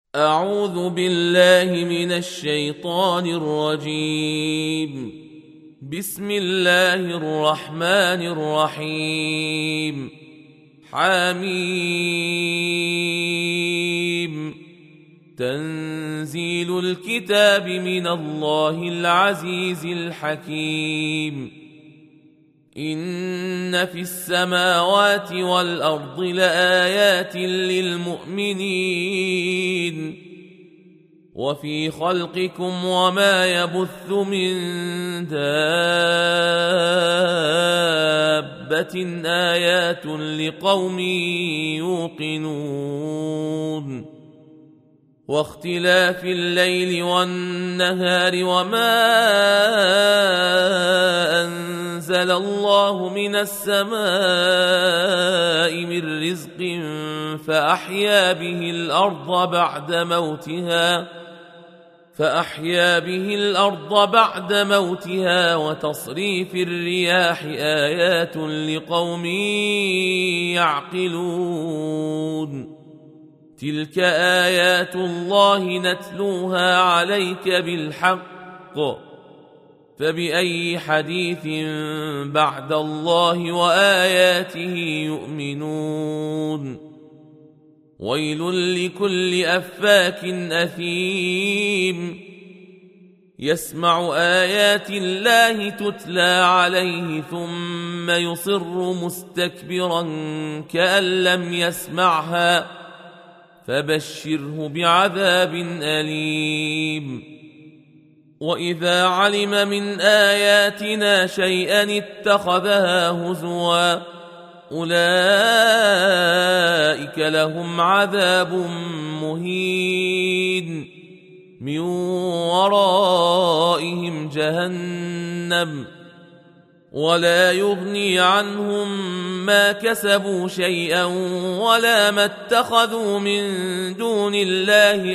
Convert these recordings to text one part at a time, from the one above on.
أعوذ بالله من الشيطان الرجيم. بسم الله الرحمن الرحيم. حميم. تنزيل الكتاب من الله العزيز الحكيم. إن في السماوات والأرض لآيات للمؤمنين وفي خلقكم وما يبث من دابة آيات لقوم يوقنون واختلاف الليل والنهار وما أنزل الله من السماء من رزق فأحيا به الأرض بعد موتها وتصريف الرياح آيات لقوم يعقلون. تلك آيات الله نتلوها عليك بالحق فبأي حديث بعد الله وآياته يؤمنون. ويل لكل أفاك أثيم يسمع آيات الله تتلى عليه ثم يصر مستكبرا كأن لم يسمعها فبشره بعذاب أليم. وإذا علم من آياتنا شيئا اتخذها هزوا أولئك لهم عذاب مهين من ورائهم جهنم ولا يغني عنهم ما كسبوا شيئا ولا ما اتخذوا من دون الله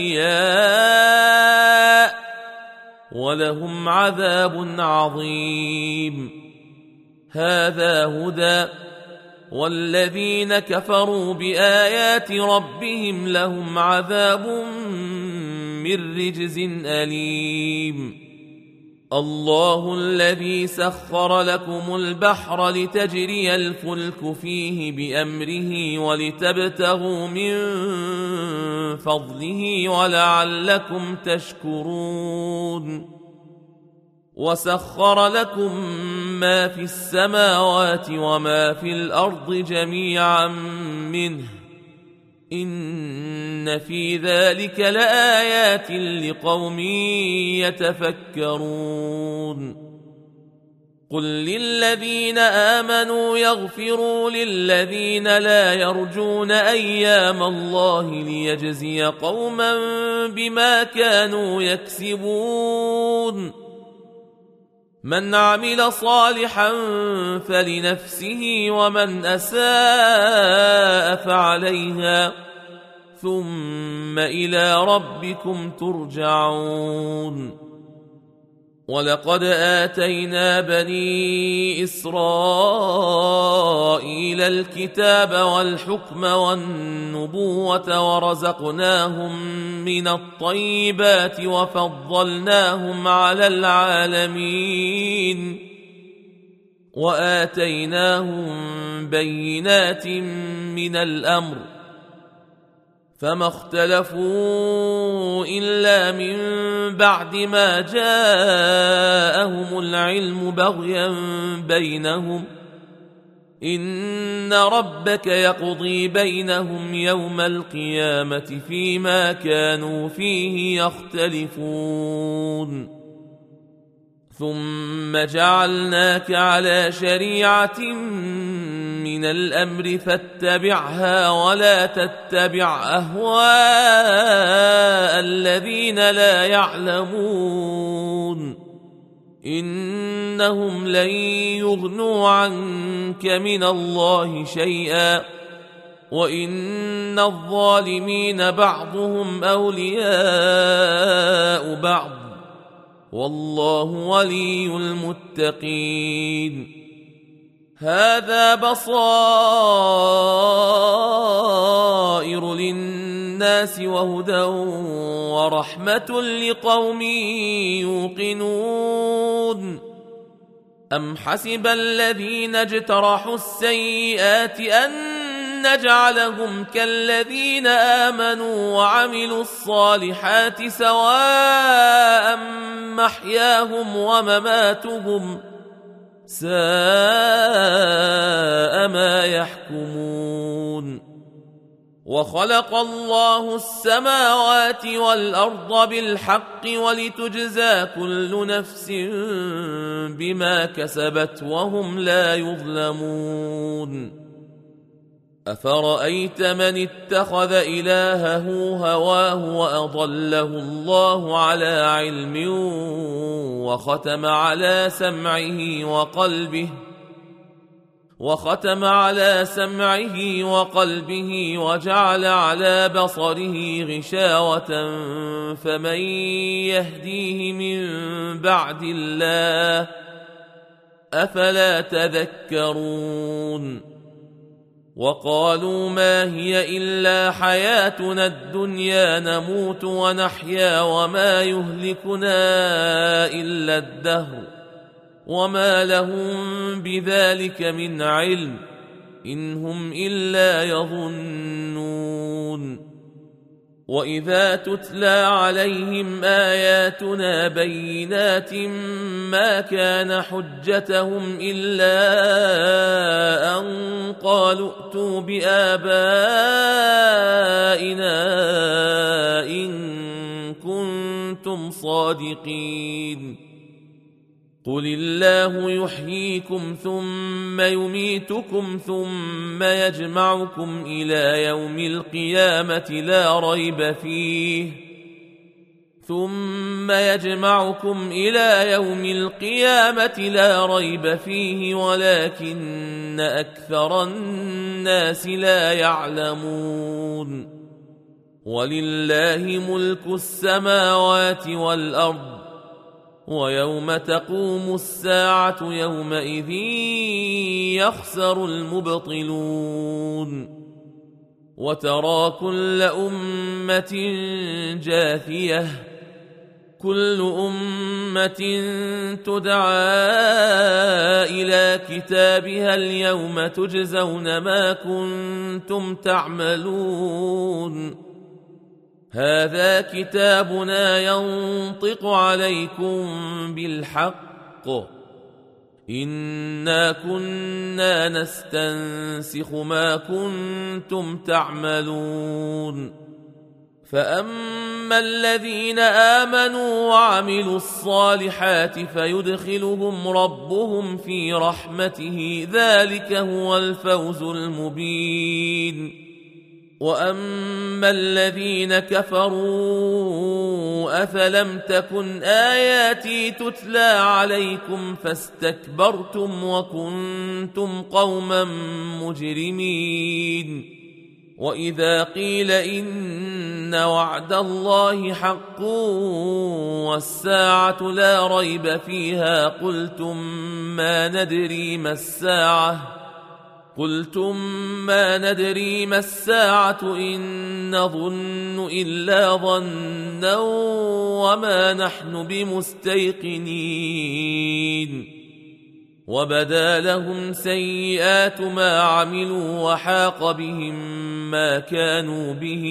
أولياء ولهم عذاب عظيم. هذا هدى والذين كفروا بآيات ربهم لهم عذاب من رجز أليم. الله الذي سخر لكم البحر لتجري الفلك فيه بأمره ولتبتغوا من فضله ولعلكم تشكرون. وسخر لكم ما في السماوات وما في الأرض جميعا منه إن في ذلك لآيات لقوم يتفكرون. قل للذين آمنوا يغفروا للذين لا يرجون أيام الله ليجزي قوما بما كانوا يكسبون. من عمل صالحا فلنفسه ومن أساء فعليها ثم إلى ربكم ترجعون. ولقد آتينا بني إسرائيل الكتاب والحكم والنبوة ورزقناهم من الطيبات وفضلناهم على العالمين وآتيناهم بينات من الأمر فما اختلفوا إلا من بعد ما جاءهم العلم بغيا بينهم إن ربك يقضي بينهم يوم القيامة فيما كانوا فيه يختلفون. ثم جعلناك على شريعة من الأمر فاتبعها ولا تتبع أهواء الذين لا يعلمون إنهم لن يغنوا عنك من الله شيئا وإن الظالمين بعضهم أولياء بعض والله ولي المتقين. هذا بصائر للناس للناس وهدى ورحمة لقوم يوقنون أم حسب الذين اجترحوا السيئات أن نجعلهم كالذين آمنوا وعملوا الصالحات سواء محياهم ومماتهم ساء ما يحكمون وخلق الله السماوات والأرض بالحق ولتجزى كل نفس بما كسبت وهم لا يظلمون أفرأيت من اتخذ إلهه هواه وأضله الله على علم وختم على سمعه وقلبه وجعل على بصره غشاوة فمن يهديه من بعد الله أفلا تذكرون وقالوا ما هي إلا حياتنا الدنيا نموت ونحيا وما يهلكنا إلا الدهر وما لهم بذلك من علم إن هم إلا يظنون وإذا تتلى عليهم آياتنا بينات ما كان حجتهم إلا أن قالوا ائتوا بآبائنا إن كنتم صادقين قل الله يحييكم ثم يميتكم ثم يجمعكم إلى يوم القيامة لا ريب فيه ولكن أكثر الناس لا يعلمون ولله ملك السماوات والأرض ويوم تقوم الساعة يومئذ يخسر المبطلون وترى كل أمة جاثية كل أمة تدعى إلى كتابها اليوم تجزون ما كنتم تعملون هذا كتابنا ينطق عليكم بالحق إنا كنا نستنسخ ما كنتم تعملون فأما الذين آمنوا وعملوا الصالحات فيدخلهم ربهم في رحمته ذلك هو الفوز المبين وأما الذين كفروا أفلم تكن آياتي تتلى عليكم فاستكبرتم وكنتم قوما مجرمين وإذا قيل إن وعد الله حق والساعة لا ريب فيها قلتم ما ندري ما الساعة إن نظن إلا ظنا وما نحن بمستيقنين وبدا لهم سيئات ما عملوا وحاق بهم ما كانوا به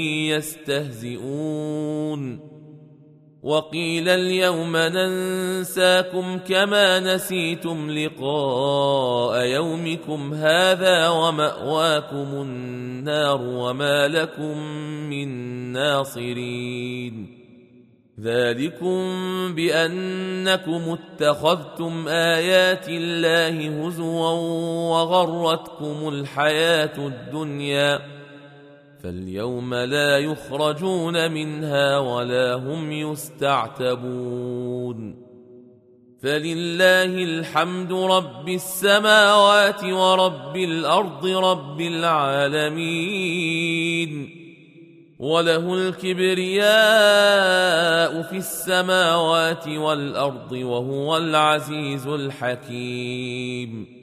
يستهزئون وقيل اليوم ننساكم كما نسيتم لقاء يومكم هذا ومأواكم النار وما لكم من ناصرين ذلكم بأنكم اتخذتم آيات الله هزوا وغرتكم الحياة الدنيا فاليوم لا يخرجون منها ولا هم يستعتبون فلله الحمد رب السماوات ورب الأرض رب العالمين وله الكبرياء في السماوات والأرض وهو العزيز الحكيم